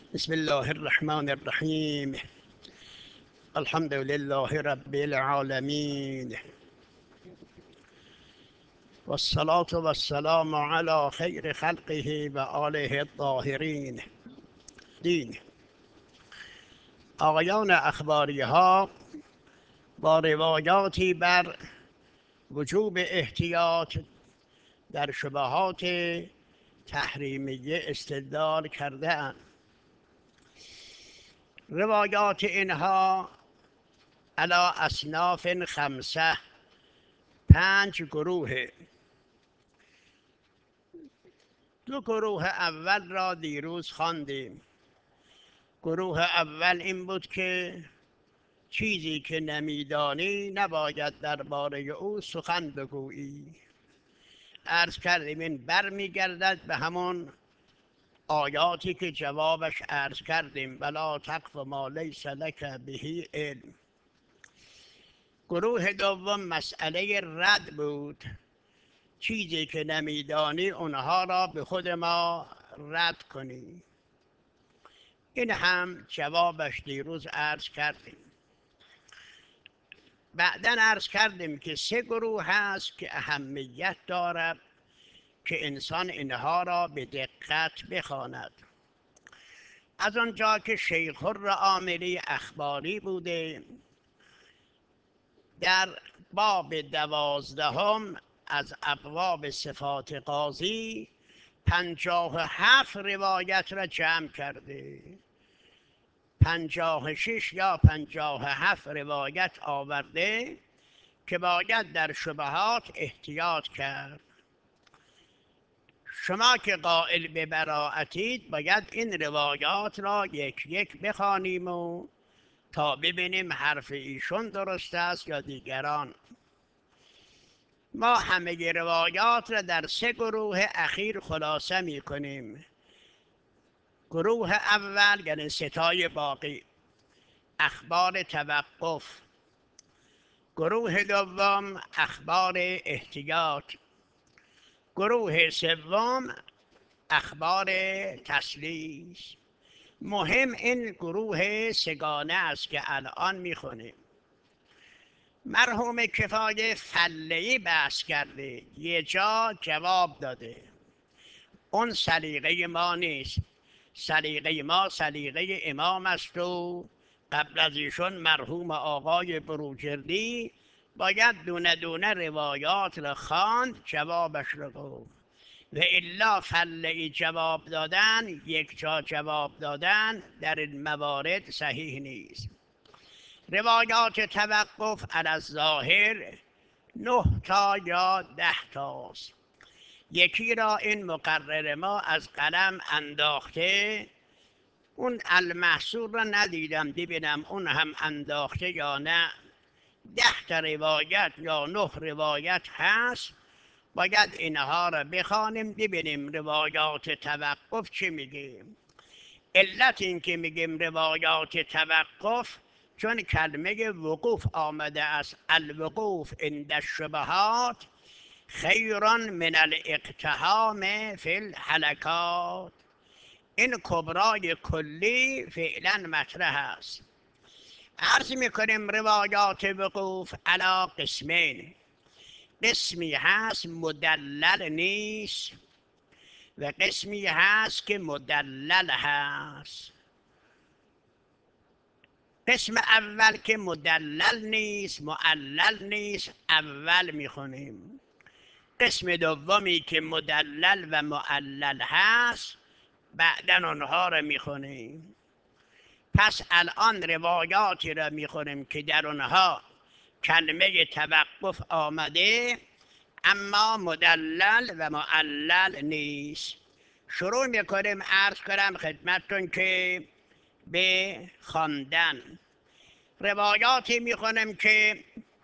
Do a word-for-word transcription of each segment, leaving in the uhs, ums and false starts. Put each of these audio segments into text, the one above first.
بسم الله الرحمن الرحیم. الحمد لله رب العالمین و الصلاة و السلام علی خیر خلقه و آله الطاهرین. دین آقایان اخباری ها با روایاتی بر وجوب احتیاط در شبهات تحریمیه استدلال کرده اند. روایات اینها علی اصناف خمسه، پنج گروه. دو گروه اول را دیروز خواندیم. گروه اول این بود که چیزی که نمیدانی نباید درباره او سخن بگویی. عرض کردیم این برمیگردد به همون آیاتی که جوابش عرض کردیم: ولا تقف ما لیس لک به علم. گروه دوم مسئله رد بود، چیزی که نمیدانی اونها را به خود ما رد کنی. این هم جوابش دیروز عرض کردیم. بعداً عرض کردیم که سه گروه هست که اهمیت دارد که انسان اینها را به دقت بخواند. از آنجا که شیخ الرآمری اخباری بوده، در باب دوازدهم از ابواب صفات قاضی پنجاه و هفت روایت را جمع کرده. پنجاه و شش یا پنجاه و هفت روایت آورده که باید در شبهات احتیاط کرد. شما که قائل به براءتید باید این روایات را یک یک بخوانیم و تا ببینیم حرف ایشون درست است یا دیگران. ما همه روایات را در سه گروه اخیر خلاصه می کنیم. گروه اول یعنی ستای باقی، اخبار توقف. گروه دوم اخبار احتیاط. گروه سوم اخبار تسلیس. مهم این گروه سگانه است که الان میخونیم. مرحوم کفایه فله‌ای بحث کرده، یه جا جواب داده. اون سلیقه ما نیست. سلیقه ما سلیقه امام است و قبل از ایشون مرحوم آقای بروجردی باید دونه دونه روایات را خواند، جوابش را گفت. و الا فله‌ای جواب دادن، یک جا جواب دادن در این موارد صحیح نیست. روایات توقف علی الظاهر نه تا یا ده تاست. یکی را این مقرر ما از قلم انداخته، اون المحصول را ندیدم ببینم اون هم انداخته یا نه. ده تا روایت یا نه روایت هست، باید اینها را بخوانیم ببینیم روایات توقف چی میگیم. علت این که میگیم روایات توقف چون کلمه وقوف آمده است. الوقوف عند الشبهات خیر من الاقتحام فی الحلقات. این کبرای کلی فعلا مطرح است. عرض میکنیم روایات وقوف علی قسمین. قسمی هست مدلل نیست و قسمی هست که مدلل هست. قسم اول که مدلل نیست، معلل نیست، اول میخونیم. قسم دومی که مدلل و معلل هست، بعدن اونها رو میخونیم. پس الان روایاتی را میخونیم که در اونها کلمه توقف آمده اما مدلل و معلل نیست. شروع میکنیم. عرض کنم خدمتتون که به خواندن روایاتی میخونیم که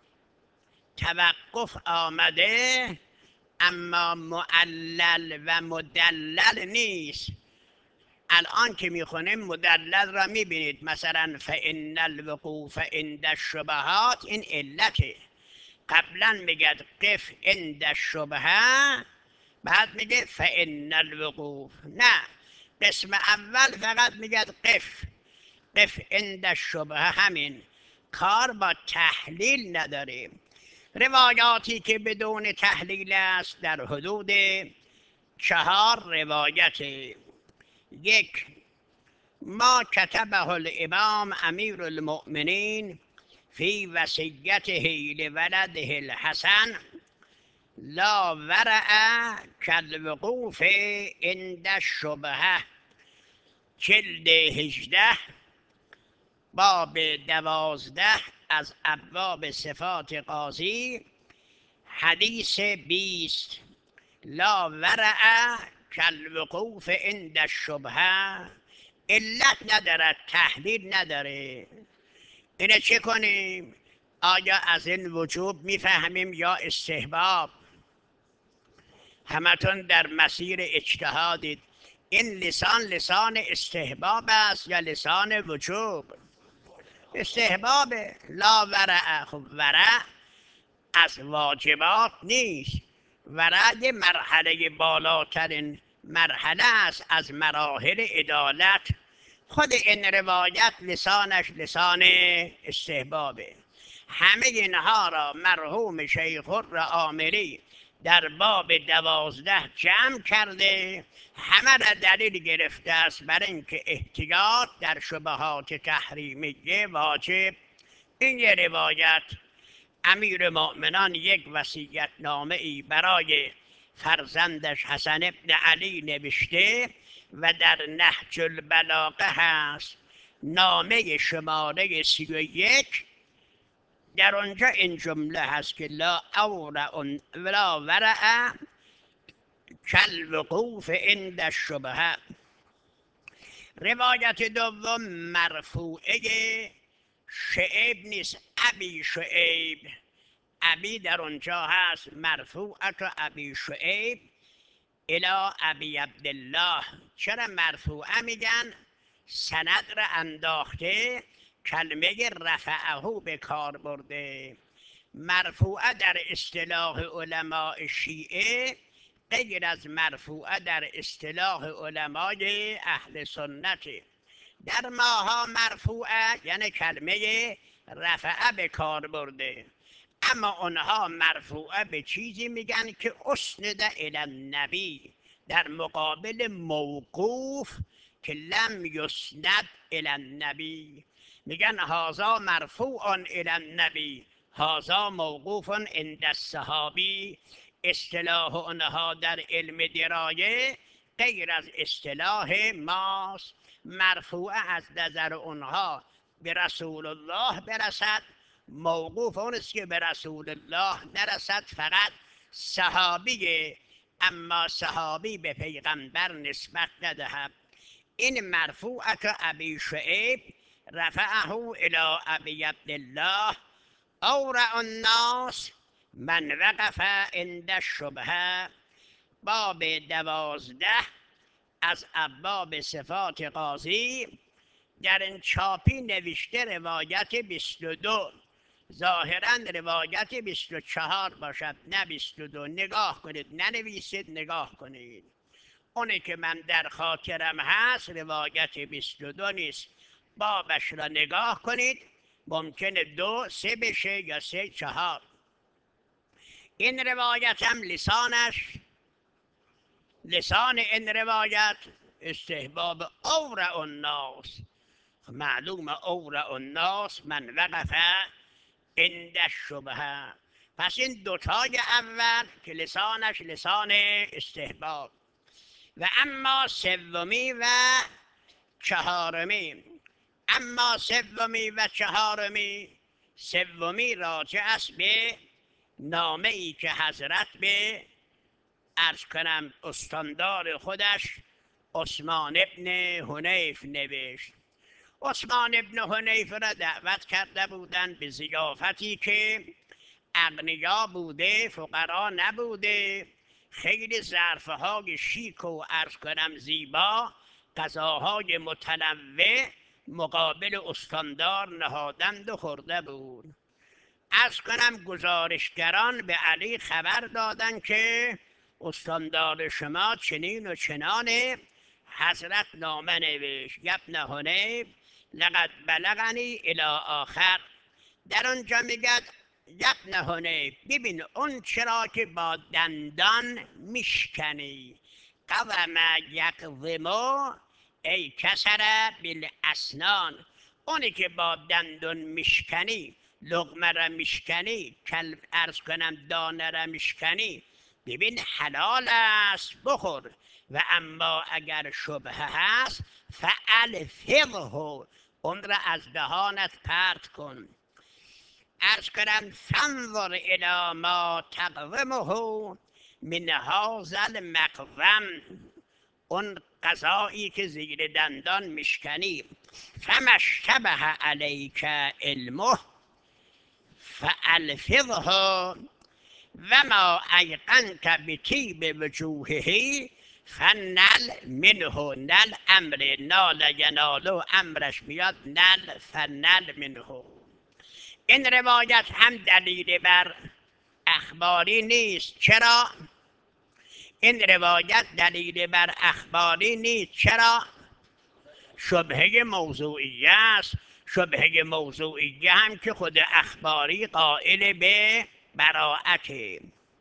توقف آمده اما معلل و مدلل نیست. الان که میخونیم مدلل را میبینید، مثلا فإن الوقوف عند الشبهات، این علته. قبلا میگه قف عند الشبهه، بعد میگه فإن الوقوف. نه، قسم اول فقط میگه قف قف عند شبهه، همین کار با تحلیل نداره. روایاتی که بدون تحلیل است در حدود چهار روایت. یک، ما کتبه الامام امیر المؤمنین فی وصیته لولده الحسن لا ورع کالوقوف عند الشبهه، جلد هجده باب دوازده از ابواب صفات قاضی، حدیث بیست. لا ورع کالوقوف عند الشبهه، علت ندارد، تحلیل نداره. اینه چه کنیم؟ آیا از این وجوب میفهمیم یا استحباب؟ همتون در مسیر اجتهادید. این لسان لسان استحباب است یا لسان وجوب؟ استحبابه. لا ورع، خب ورع از واجبات نیست، ورع یه مرحله بالاترین مرحله است از مراحل عدالت. خود این روایت لسانش لسان استحبابه. همه اینها را مرحوم شیخ العاملی در باب دوازده جمع کرده، همه را دلیل گرفته است بر اینکه احتیاط در شبهات تحریمیه واجب. این یه روایت. امیر مؤمنان یک وصیت نامه ای برای فرزندش حسن ابن علی نوشته و در نهج البلاغه هست، نامه شماره سی و یک. در آنجا این جمله هست که لا اورع ولا ورع کالوقوف عند الشبهه. روایت دوم مرفوعه شعیب نیست، ابی شعیب. ابی در اونجا هست، مرفوعت ابی شعیب الی ابی عبدالله. چرا مرفوعه میگن؟ سند را انداخته، کلمه رفعه به کار برده. مرفوعه در اصطلاح علماء شیعه غیر از مرفوعه در اصطلاح علمای اهل سنت. در ماها مرفوعه یعنی کلمه رفعه به کار برده، اما اونها مرفوعه به چیزی میگن که اسند الی النبی، در مقابل موقوف که لم یسند الی النبی میگن هذا مرفوع الی النبی، هذا موقوف عند الصحابی. اصطلاح اونها در علم درایه غیر از اصطلاح ماست. مرفوعه از نظر اونها به رسول الله برسد، موقوف اون است که به رسول الله نرسد، فقط صحابیه، اما صحابی به پیغمبر نسبت ندهد. این مرفوعه ابی شعیب رفعه الی ابی عبدالله اورع الناس من وقف عند الشبهه، باب دوازده از ابواب صفات قاضی. در این چاپی نوشته روایت بیست و دو، ظاهرا روایت بیست و چهار باشد، نه بیست و دو. نگاه کنید، ننویسید، نگاه کنید. اونی که من در خاطرم هست روایت بیست و دو نیست. بابش را نگاه کنید، ممکنه دو سه بشه یا سه چهار. این روایت هم لسانش لسان این روایت استحباب اورع الناس. معلوم اورع الناس من وقف عند الشبهه. پس این دوتای اول که لسانش لسان استحباب. و اما سومی و چهارمی، اما سومی و چهارمی، سومی راجع است به نامه ای که حضرت به عرض کنم استاندار خودش عثمان ابن حنیف نوشت. عثمان ابن حنیف را دعوت کرده بودند به ضیافتی که اغنیا بوده، فقرا نبوده. خیلی ظرفهای شیک و عرض کنم زیبا، غذاهای متنوع مقابل استاندار نهادند و خورده بود. عرض کنم گزارشگران به علی خبر دادند که استاندار شما چنین و چنانه، حضرت نامه نوشت یبن حنیف لقد بلغنی الی آخر. در آنجا میگد یبن حنیف ببین اون چرا که با دندان میشکنی، قوم یقومو ای کسر بالاسنان، اونی که با دندون میشکنی، لقمه را میشکنی، کل ارز کنم دانه را میشکنی، ببین حلال است بخور، و اما اگر شبهه هست فالفقه، اون را از دهانت پرت کن. ارز کنم فانظر الی ما تقومه من هذا المقوم، اون غذایی که زیر دندان میشکنی، فما اشتبه علیک علمه فالفظه و ما ایقنت بطیب وجوهه فنل منه، نل امر نال ینالو، امرش میاد نل فنل منه. این روایت هم دلیل بر اخباری نیست. چرا؟ این روایت دلیل بر اخباری نیست. چرا؟ شبهه موضوعیه است. شبهه موضوعیه هم که خود اخباری قائل به براعته.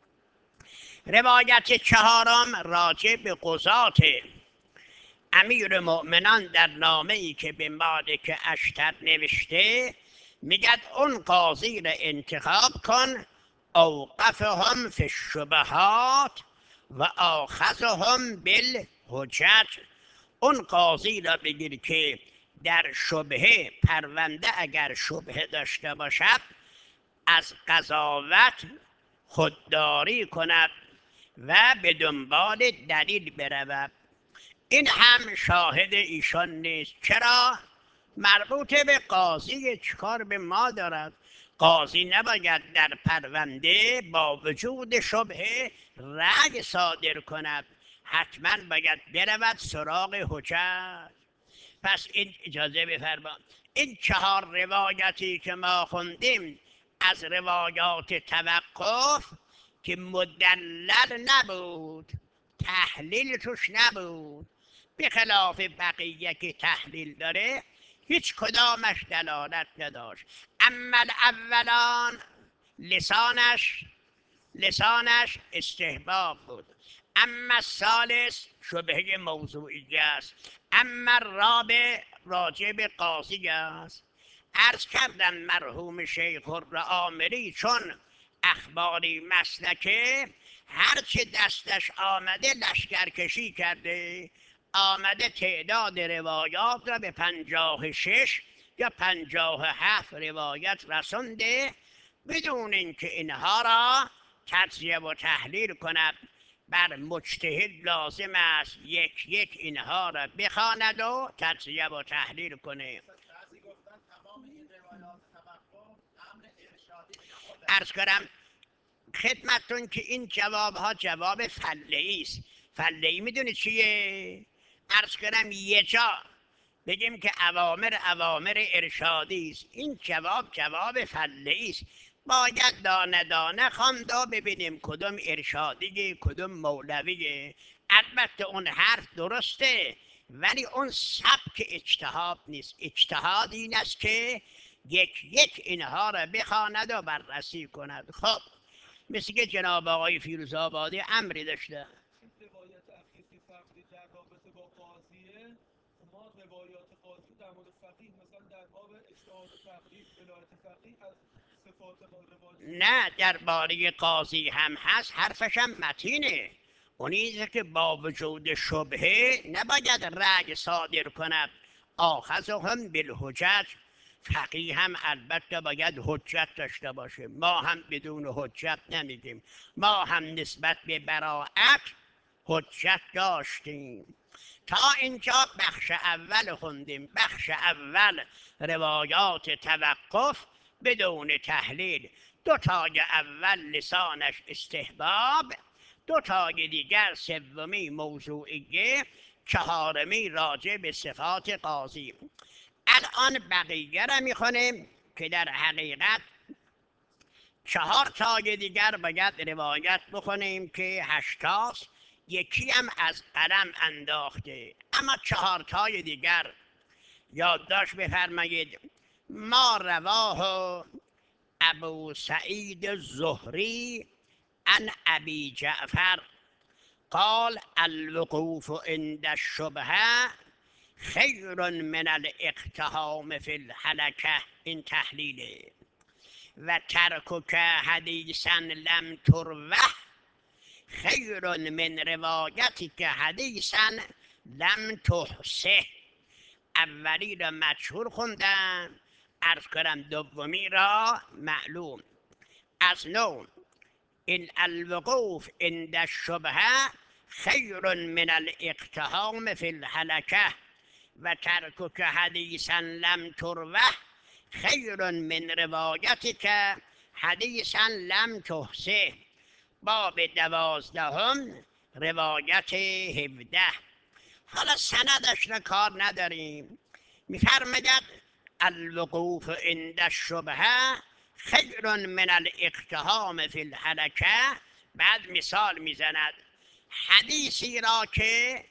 روایت چهارم راجع به قضات. امیر مؤمنان در نامه ای که به مالک اشتر نوشته میگد اون قاضی را انتخاب کن، اوقفهم فی الشبهات و آخذهم بالحجج، اون قاضی را بگیر که در شبهه پرونده اگر شبهه داشته باشد از قضاوت خودداری کند و به دنبال دلیل برود. این هم شاهد ایشان نیست. چرا؟ مربوط به قاضی، چکار به ما دارد؟ قاضی نباید در پرونده با وجود شبهه رأی صادر کند، حتما باید برود سراغ حجت. پس این اجازه بفرما این چهار روایتی که ما خوندیم از روایات توقف که مدلل نبود، تحلیل توش نبود، به خلاف بقیه که تحلیل داره هیچ کدامش دلالت نداشت. اما اولان لسانش لسانش استحباب بود، اما الثالث شبهه موضوعی است، اما الرابع راجع به قاضی است. عرض کردم مرحوم شیخ الرآمری چون اخباری مسلکه هرچه دستش آمده لشکرکشی کرده، آمده تعداد روایات را به پنجاه شش یا پنجاه هفت روایت رسونده بدون اینکه اینها را تجزیه و تحلیل کند. بر مجتهد لازم است یک یک اینها را بخواند و تجزیه و تحلیل کنه. عرض کنم خدمتتون که این جواب ها جواب فله‌ای است. فله‌ای میدونی چیه؟ عرض کنم یه جا بگیم که اوامر اوامر ارشادی است، این جواب جواب فله‌ای است. باید دانه دانه خواند و ببینیم کدوم ارشادیه کدوم مولویه. البته اون حرف درسته ولی اون سبک اجتهاد نیست. اجتهاد این است که یک یک اینها را بخواند و بررسی کند. خب مثل که جناب آقای فیروزآبادی امری داشته. روایت اخیر فقری در رابطه با قاضیه، ما روایات قاضی در مورد فقیه مثلا در باب اجتهاد فقیه ولایت فقیه از صفات روایت نه درباره قاضی هم هست، حرفش هم متینه. اونیزه که با وجود شبهه نباید رأی صادر کند، آخذهم بالحجج. فقیه هم البته باید حجت داشته باشه. ما هم بدون حجت نمیگیم، ما هم نسبت به براعت حجت داشتیم. تا اینجا بخش اول خوندیم. بخش اول روایات توقف بدون تحلیل. دو تای اول لسانش استحباب، دو تای دیگر سومی موضوعیه، چهارمی راجع به صفات قاضی. الان بقیه را میخونیم که در حقیقت چهار تای دیگر باید روایت بخونیم که هشتاست. یکی هم از قلم انداخته. اما چهارتای دیگر یادداشت بفرمایید. ما رواه ابو سعید زهری عن ابی جعفر قال الوقوف عند الشبهه خیر من الاقتحام فی الحلکه. این تحلیله. و ترکک حدیثا لم تروه خیر من روایتی که حدیثا لم تحسه. اولی را مشهور خوندم، عرض کنم دومی را معلوم. از نو این الوقوف عند الشبهه خیر من الاقتحام فی الحلکه و ترکک حدیثا لم تروه خیر من روایتی که حدیثا لم تحسه. باب دوازدهم روایت هفده. حالا سندش را کار نداریم. میفرماید الوقوف عند الشبهه خیر من الاقتحام فی الحلکه. بعد مثال میزند حدیثی را که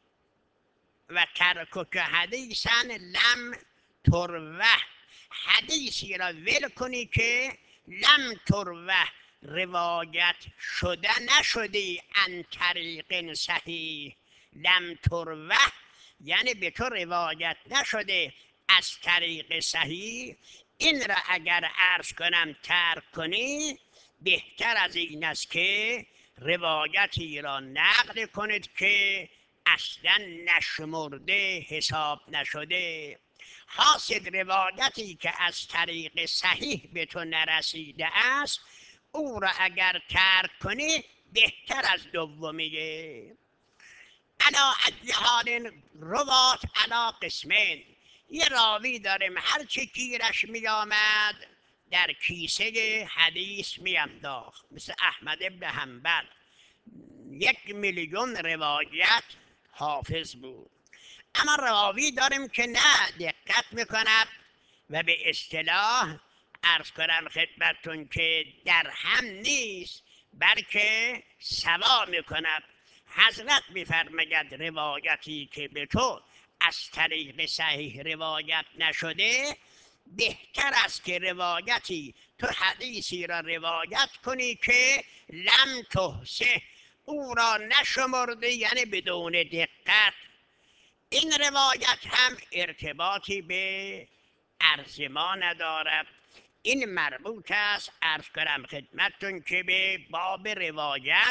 و ترکک حدیثا لم تروه، حدیثی را ول کنی که لم تروه روایت شده نشدی ان طریق صحیح. لم تروه یعنی به تو روایت نشده از طریق صحیح. این را اگر عرض کنم ترک کنی بهتر از این است که روایتی را نقل کنید که اصلا نشمرده حساب نشده. حاصل روایتی که از طریق صحیح به تو نرسیده است او را اگر ترک کنی بهتر از دومیه. علا ای حال روات علا قسمین. یه راوی داریم هرچی گیرش می آمد در کیسه حدیث می انداخت، مثل احمد ابن حنبل. یک میلیون روایت حافظ بود. اما راوی داریم که نه، دقت میکند و به اصطلاح عرض کنم خدمتتون که در هم نیست بلکه سوا میکند. حضرت میفرماید روایتی که به تو از طریق صحیح روایت نشده بهتر است که روایتی تو حدیثی را روایت کنی که لم تحسه، او را نشمرده، یعنی بدون دقت. این روایت هم ارتباطی به عرض ما ندارد. این مربوط است عرض کنم خدمتتون که به باب روایت.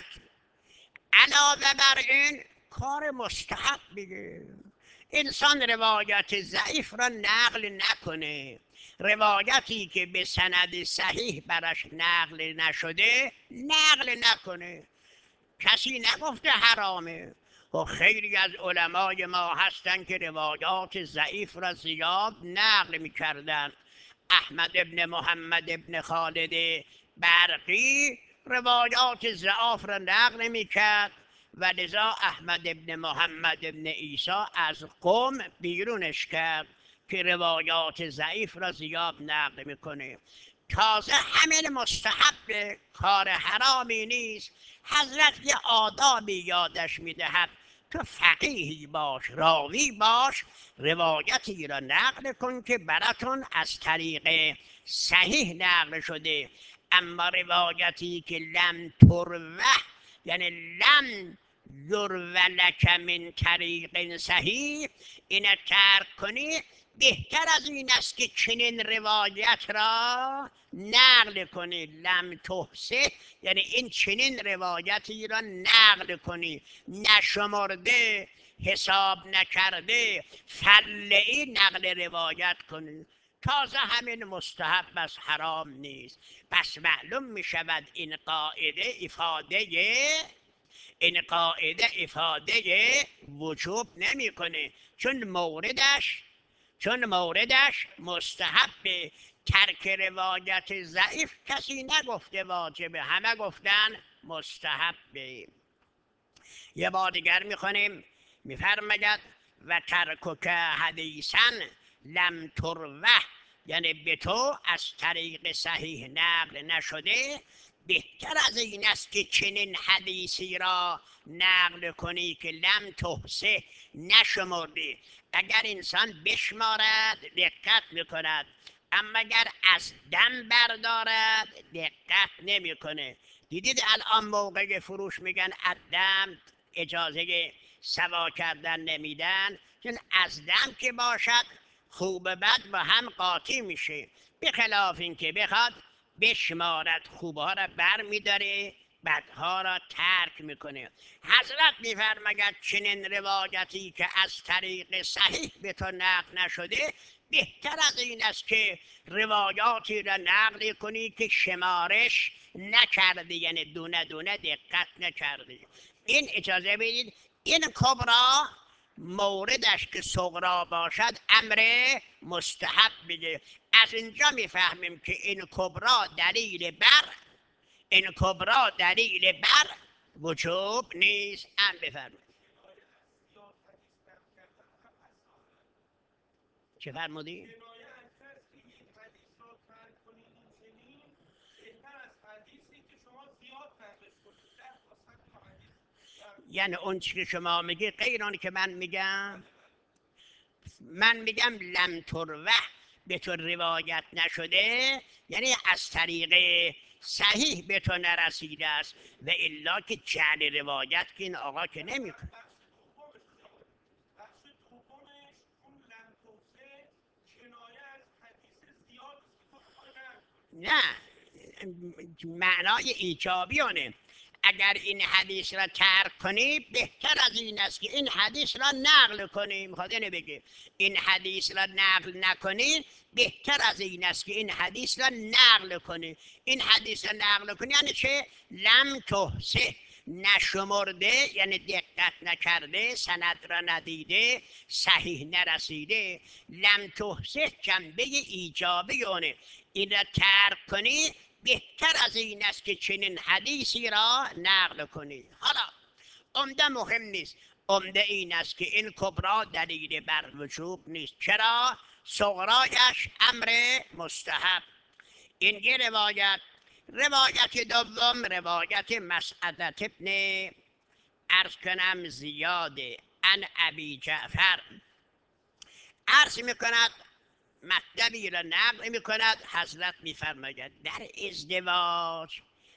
علاوه بر این کار مستحب بگه انسان روایت ضعیف را نقل نکنه. روایتی که به سند صحیح برش نقل نشده نقل نکنه. کسی نگفته حرامه. و خیلی از علمای ما هستن که روایات ضعیف را زیاد نقل میکردن. احمد ابن محمد ابن خالد برقی روایات ضعاف را نقل میکرد و لذا احمد ابن محمد ابن عیسی از قوم بیرونش کرد که روایات ضعیف را زیاد نقل میکنه. تازه همین مستحب، کار حرامی نیست. حضرت یه آدابی یادش میدهد تو فقیهی باش، راوی باش، روایتی را نقل کن که براتون از طریق صحیح نقل شده. اما روایتی که لم تروه یعنی لم یروه لک من طریق صحیح، این ترک کنی بهتر از این است که چنین روایت را نقل کنی. لم تحسه یعنی این چنین روایتی را نقل کنی، نشمرده، حساب نکرده، فله‌ای نقل روایت کنی. تازه همین مستحب است، حرام نیست. پس معلوم می شود این قاعده افاده این قاعده افاده وجوب نمیکنه، چون موردش چون موردش مستحب. ترک روایت ضعیف کسی نگفته واجبه، همه گفتن مستحبه. یه بار دیگر میخونیم. میفرماید و ترکک حدیثا لم تروه یعنی به تو از طریق صحیح نقل نشده بهتر از این است که چنین حدیثی را نقل کنی که لم تحصه نشمردی. اگر انسان بشمارد دقت میکند، اما اگر از دم بردارد دقت نمیکنه. دیدید الان موقع فروش میگن از دم اجازه سوا کردن نمیدن، چون از دم که باشد خوب بد با هم قاطی میشه، بخلاف اینکه بخواد بشمارد خوبه ها را بر میداره بدها را ترک میکنه. حضرت میفرماید چنین روایتی که از طریق صحیح به تو نقل نشده بهتر از این است که روایاتی را نقل کنی که شمارش نکردی، یعنی دونه دونه دقت نکردی. این اجازه بدید این کبرا موردش که صغرا باشد امر مستحب بگه. از اینجا میفهمیم که این کبرا دلیل بر این کبرا دلیل بر وجوب نیست. هم بفرمایید. چه فرمودی؟ یعنی اون چی که شما میگی غیر اون که من میگم. من میگم لم تروه به تو روایت نشده، یعنی از طریق صحیح به تو نرسیده است، و الا که جعل روایت که این آقا که نمیکنه. نه، معنای ایجابی آنه. اگر این حدیث را ترک کنی بهتر از این است که این حدیث را نقل کنی. میخواد اینه بگه این حدیث را نقل نکنی بهتر از این است که این حدیث را نقل کنی. این حدیث را نقل کنی یعنی چه؟ لم تحصه، نشمرده، یعنی دقت نکرده، سند را ندیده، صحیح نرسیده. لم تحصه جنبه ایجابی اونه. این را ترک کنی بهتر از این است که چنین حدیثی را نقل کنی. حالا عمده مهم نیست، عمده این است که این کبرا دلیل بر وجوب نیست. چرا؟ صغرایش امر مستحب. این یه روایت. روایت دوم روایت مسعدت ابن عرض کنم زیاده ان ابی جعفر عرض میکند، مطلبی را نقل میکند، حضرت میفرماید در ازدواج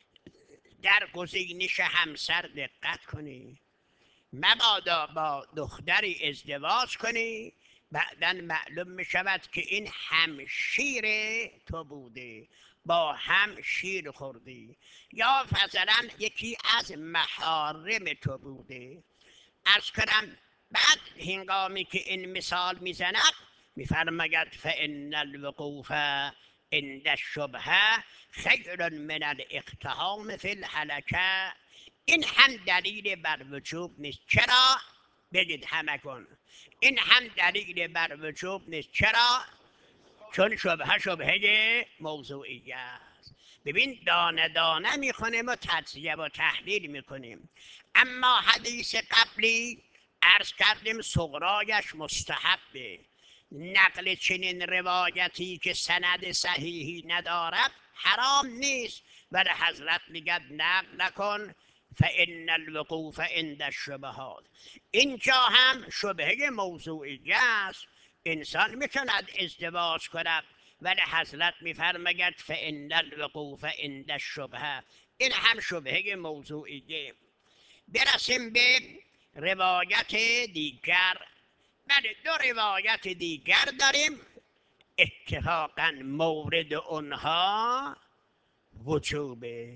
در گزینش همسر دقت کنی، مبادا با دختری ازدواج کنی بعدا معلوم میشود که این همشیر تو بوده، با هم شیر خوردی، یا مثلا یکی از محارم تو بوده. عرض کنم بعد هنگامی که این مثال میزند میفرماید فان الوقوف عند الشبهه خیر من الاقتحام فی الهلکه. این هم دلیل بر وجوب نیست. چرا؟ بگید همگون. این هم دلیل بر وجوب نیست. چرا؟ چون شبهه شبهه موضوعی است. ببین دانه دانه میخونیم و تجزیه و تحلیل میکنیم. اما حدیث قبلی عرض کردیم صغرایش مستحبه. نقل چنین روایتی که سند صحیحی ندارد حرام نیست، ولی حضرت میگد نقل نکن فان الوقوف عند الشبهات. اینجا هم شبهه موضوعی است، انسان میتوند ازدواج کند، ولی حضرت میفرماید فان الوقوف عند الشبهه. این هم شبهه موضوعیه. برسیم به روایت دیگر. بله دو روایت دیگر داریم اتفاقا مورد اونها وجوبه،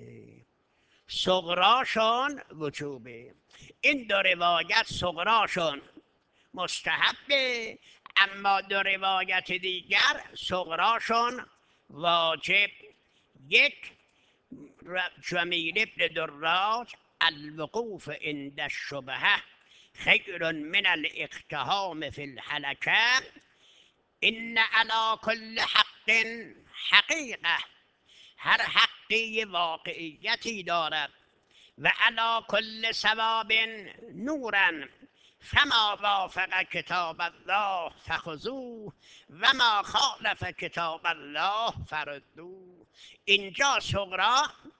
صغراشون وجوبه. این دو روایت صغراشون مستحبه، اما دو روایت دیگر صغراشون واجب. یک جمیل ابن دراج الوقوف عند الشبهه خیر من الاقتحام فی الهلکه ان علی کل حق حقیقه. هر حقی واقعیتی دارد و علی کل ثواب نورا فما وافق کتاب الله فخذوه و ما خالف کتاب الله فردوه. اینجا صغرا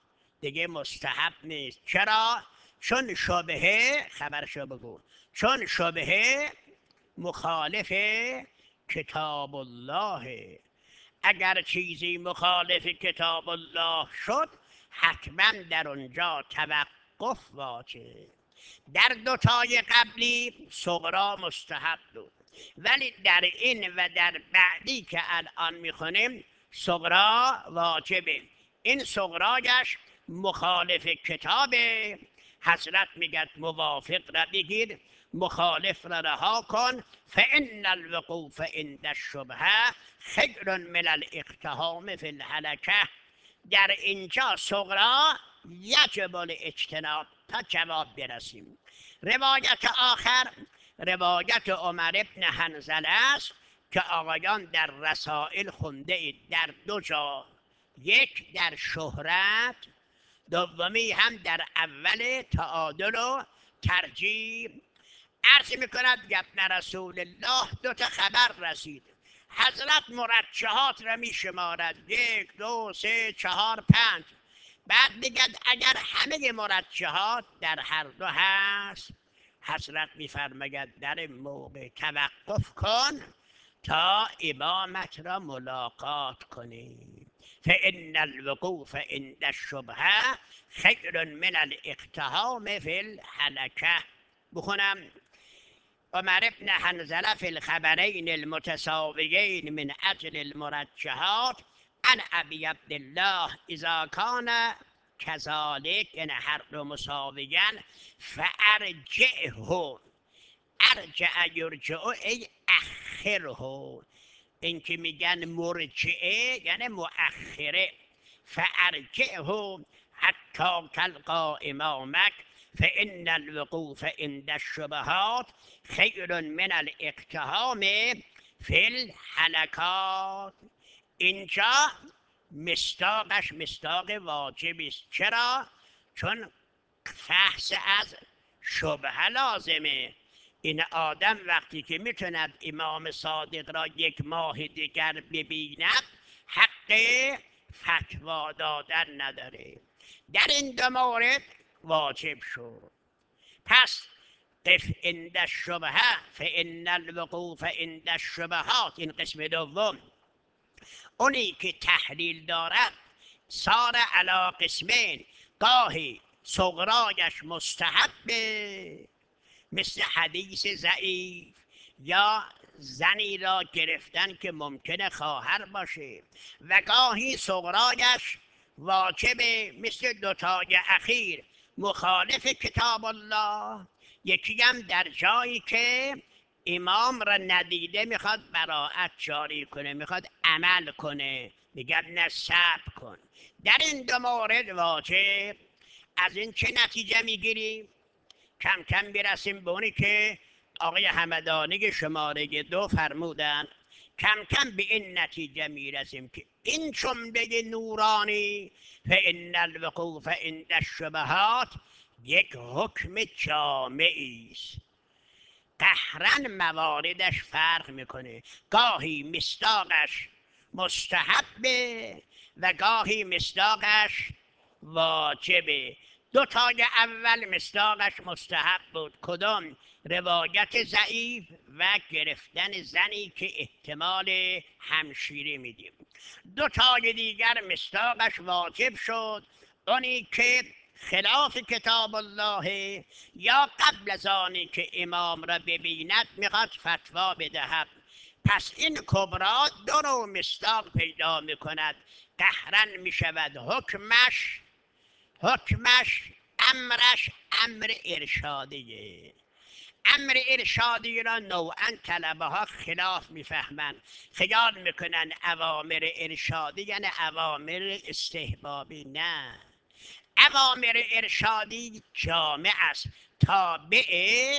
دیگه مستحب نیست. چرا؟ چون شبهه، خبرشو بگو، چون شبهه مخالف کتاب الله. اگر چیزی مخالف کتاب الله شد حتما در اونجا توقف واجب. در دوتای قبلی صغرا مستحب بود، ولی در این و در بعدی که الان میخونیم صغرا واجبه. این صغرایش مخالف کتابه. حضرت میگه موافق را بگیر، مخالف را رها کن. فان الوقوف عند الشبهه خیر من الاقتحام فی الهلکه. در اینجا صغرا یجب الاجتناب تا جواب برسیم. روایت آخر روایت عمر ابن حنظله است که آقایان در رسائل خونده اید در دو جا، یک در شهرت، دومی هم در اول تعادل و ترجیح. عرض میکند گبن رسول الله دو تا خبر رسید. حضرت مرجحات را میشمارد، یک دو سه چهار پنج. بعد میگد اگر همه مرجحات در هر دو هست، حضرت میفرماید در این موقع توقف کن تا امامت را ملاقات کنی. فان الوقوف عند الشبهه خیر من الاقتحام فی الهلکه. بخونم: عمر ابن حنظله في الخبرين المتساويين من أجل المرجحات عن أبي عبد الله إذا كان كذلك، يعني هر دو مساويا، فأرجعه. ارجع یرجع ای اخره. این که میگن مرجعه یعنی مؤخره. فارجعه حتی تلقا امامک فان الوقوف عند الشبهات خیر من الاقتحام فی الحلقات. اینجا مصداقش مصداق واجبی است. چرا؟ چون فحص از شبهه لازمه. این آدم وقتی که میتوند امام صادق را یک ماه دیگر ببیند حق فتوا دادن نداره. در این دو مورد واجب شد. پس قف عند الشبهه فان الوقوف عند الشبهات، این قسم دوم، اونی که تحلیل دارد سار علی قسمین. گاهی صغرایش مستحبه مثل حدیث ضعیف، یا زنی را گرفتن که ممکنه خواهر باشه، و گاهی صغرایش واجبه مثل دوتای اخیر مخالف کتاب الله. یکی هم در جایی که امام را ندیده میخواد براءت جاری کنه، میخواد عمل کنه، میگه نه صبر کن. در این دو مورد واجب. از این چه نتیجه میگیریم؟ کم کم برسیم به اونی که آقای همدانی شماره دو فرمودن. کم کم به این نتیجه میرسیم که این جمله نورانی فان الوقوف عند الشبهات یک حکم جامعی است. قهرن مواردش فرق میکنه. گاهی مصداقش مستحبه و گاهی مصداقش واجبه. دو تای اول مصداقش مستحب بود. کدام؟ روایت ضعیف و گرفتن زنی که احتمال همشیری میدیم. دو تای دیگر مصداقش واجب شد، اونی که خلاف کتاب الله یا قبل از آنی که امام را ببیند میخواد فتوا بدهد. پس این کبرا دو نوع مصداق پیدا میکند. قهرن میشود حکمش حکمش امرش امر ارشادیه. امر ارشادی را نوعا طلبه ها خلاف میفهمند، خیال میکنن اوامر ارشادی یعنی اوامر استحبابی. نه، اوامر ارشادی جامع است، تابع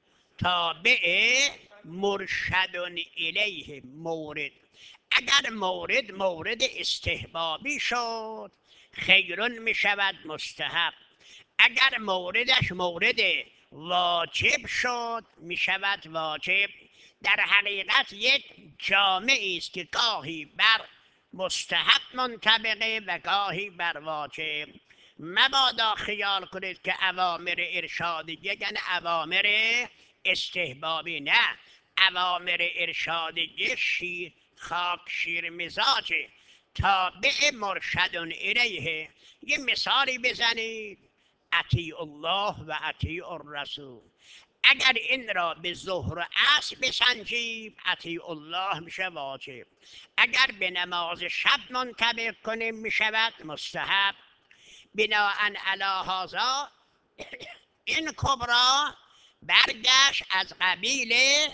تابع مرشد الیه مورد. اگر مورد مورد استحبابی شد خیرون می شود مستحب. اگر موردش مورد واجب شد می شود واجب. در حقیقت یک جامعی است که گاهی بر مستحب منطبقه و گاهی بر واجب. مبادا خیال کنید که اوامر ارشادیه یعنی اوامر استحبابی. نه، اوامر ارشادیه شیر خاک شیر مزاجه، تابع مرشد الیه. یه مثالی بزنید، اطیع الله و اطیع الرسول. اگر این را به ظهر و عصر بسنجیم اطیع الله میشه واجب، اگر به نماز شب منطبق کنیم میشود مستحب. بناء علی هذا این کبرا برگشت از قبیل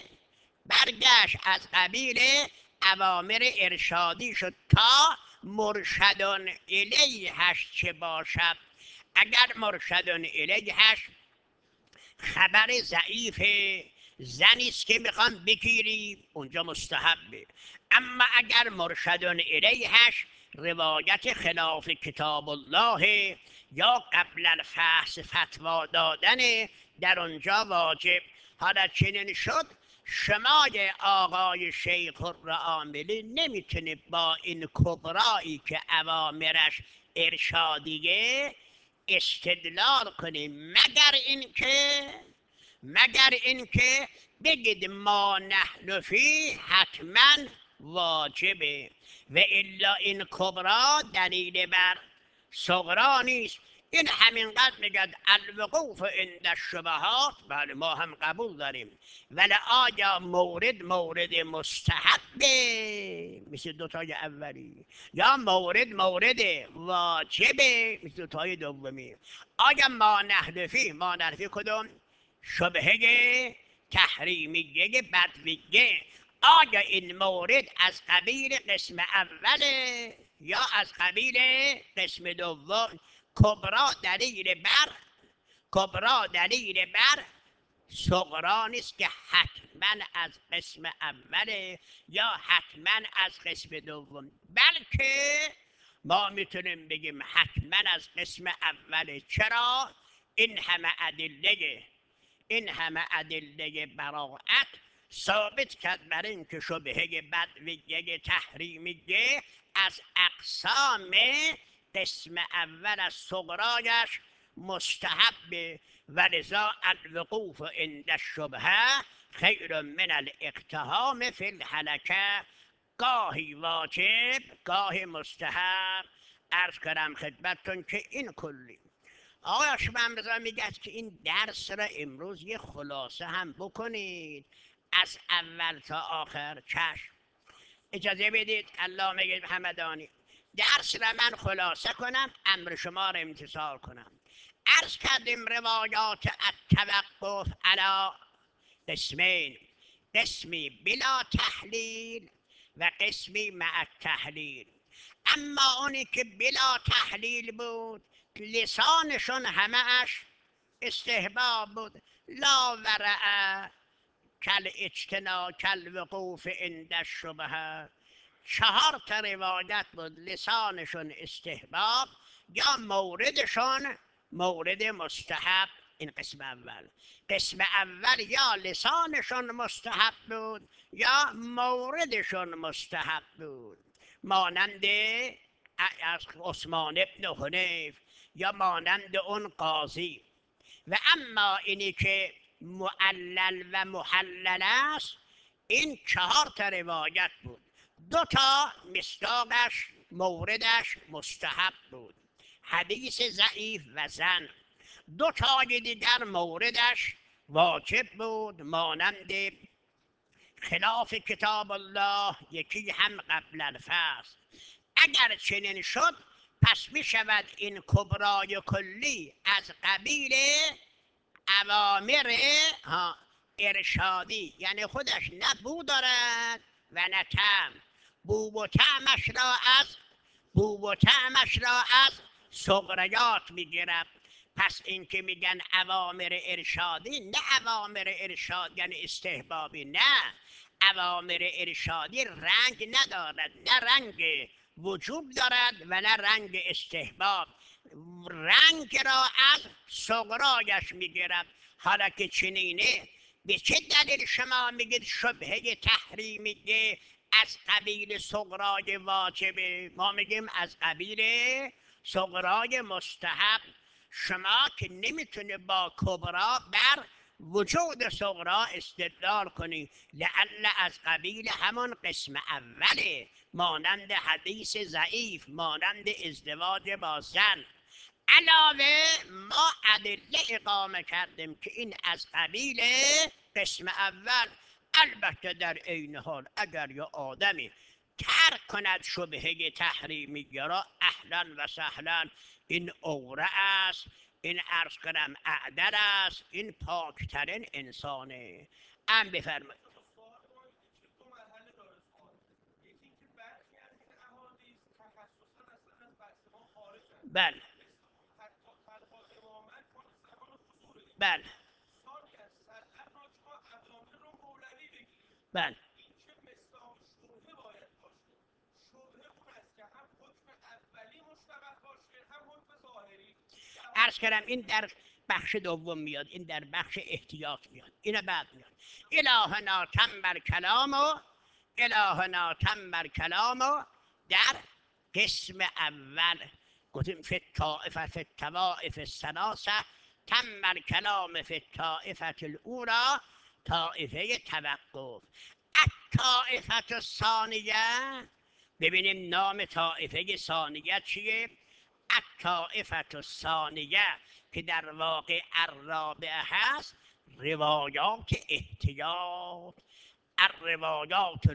برگشت از قبیل اوامر ارشادی شد تا مرشدون الیهش چه باشد. اگر مرشدون الیهش خبر ضعیف زنی است که میخوام بگیری اونجا مستحبه، اما اگر مرشدون الیهش روایت خلاف کتاب الله یا قبل الفحص فتوا دادن در اونجا واجب. حالا چنین شد شمای آقای شیخ الرعاملی نمیتونه با این کبرایی که اوامرش ارشادیه استدلال کنیم، مگر اینکه مگر اینکه بگید ما نحن فی حتما واجبه، و الا این کبرا دلیل بر صغرا نیست. این همینقدر میگد الوقوف عند الشبهات، بله ما هم قبول داریم، ولی آیا مورد مورد مستحبه مثل دوتای اولی، یا مورد مورد واجبه مثل دوتای دومی؟ آیا ما نحنفی ما نحنفی کدوم؟ شبهه تحریمیه بدویه. آیا این مورد از قبیل قسم اوله یا از قبیل قسم دوم؟ کبرا دلیل بر کبرا دلیل بر صغرا نیست که حتما از قسم اوله یا حتما از قسم دوم، بلکه ما میتونیم بگیم حتما از قسم اوله. چرا؟ این همه ادله این همه ادله براعت ثابت کرد بر این که شبهه بدویه تحریمیه از اقسام قسم اول از صغرایش مستحب، و لذا الوقوف عند الشبهه خیر من الاقتحام فی الهلکه. گاهی واجب گاهی مستحب. عرض کردم خدمتتون که این کلی. آقای هاشم امرزا میگه که این درس را امروز یه خلاصه هم بکنید از اول تا آخر. چشم، اجازه بدید علامه همدانی درس را من خلاصه کنم، امر شما را امتثال کنم. عرض کردیم روایات التوقف علی قسمین، قسمی بلا تحلیل و قسمی مع التحلیل. اما اونی که بلا تحلیل بود لسانشون همه اش استحباب بود. لا ورع کل اجتنا کل وقوف عند الشبهه. چهار تا روایت بود لسانشون استحباب یا موردشون مورد مستحب. این قسم اول. قسم اول یا لسانشون مستحب بود یا موردشون مستحب بود، مانند عثمان ابن حنیف یا مانند اون قاضی. و اما اینی که معلل و محلل است این چهار تا روایت بود، دو تا مصداقش موردش مستحب بود، حدیث ضعیف و زن. دو تای دیگر موردش واجب بود، مانند خلاف کتاب الله، یکی هم قبل الفصل. اگر چنین شد پس می شود این کبرای کلی از قبیل اوامر ارشادی، یعنی خودش نه بو دارد و نه طعم. بو و طعمش را از بو و طعمش را از صغریات میگیرد. پس این که میگن اوامر ارشادی، نه اوامر ارشاد یعنی استحبابی، نه، اوامر ارشادی رنگ ندارد، نه رنگ وجوب دارد و نه رنگ استحباب، رنگ را از صغرایش میگیرد. حالا که چنینه به چه دلیل شما میگید شبهه تحریمیه از قبیل صغرای واجبه؟ ما میگیم از قبیل صغرای مستحب، شما که نمیتونه با کبرا بر وجود صغرا استدلال کنی، لعل از قبیل همون قسم اوله، مانند حدیث ضعیف، مانند ازدواج با زن. علاوه ما ادله اقامه کردیم که این از قبیل قسم اول. البته در عین حال اگر یا آدمی ترک کند شبهه تحریمی را، اهلا و سهلا، این عوره است، این عرض کنم اعدل است، این پاکترین انسانه. ام بفرمایید. سوال ما چه دو مرحله داره سوال. یکی اینکه برخی از این احادیث تخصصا اصلا از بحث ما خارجن. بله حتی طلبا امامت ما زمان حضور این بله ثانی از سلط را شما عبدالله رو مولوی بگیرید. بله این چه مصداق شبهه باید باشه. شبهه اون است که هم حکم اولی مشتبه باشه هم حکم ظاهری. عرض کردم این در بخش دوم میاد، این در بخش احتیاط میاد، این بعد میاد. الهنا تم بر کلام و الهنا تم بر کلام و در قسم اول گفتیم فی الطائفه فی الطوائف الثلاثه تم بر کلام فی الطائفه الاولى طائفه توقف. الطائفه الثانیه، ببینیم نام طائفه ثانیه چیه؟ الطائفه الثانیه که در واقع الرابعه هست، روایات احتیاط، الروایات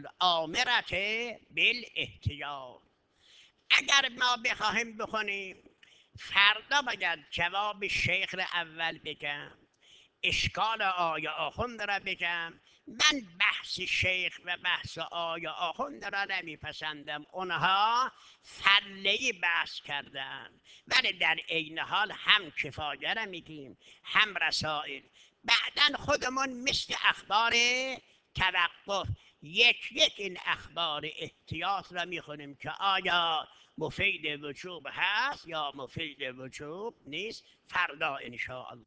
الامره بالاحتیاط. اگر ما بخواهیم بخونیم، فردا باید جواب شیخ را اول بگم، اشکال آیه آخوند را بگم. من بحث شیخ و بحث آیه آخوند را نمیپسندم، اونها فلهی بحث کردن، ولی در عین حال هم کفایه را میگیم هم رسائل. بعدا خودمون مثل اخبار توقف یک یک این اخبار احتیاط را میخونیم که آیا مفید وجوب هست یا مفید وجوب نیست. فردا ان شاء الله.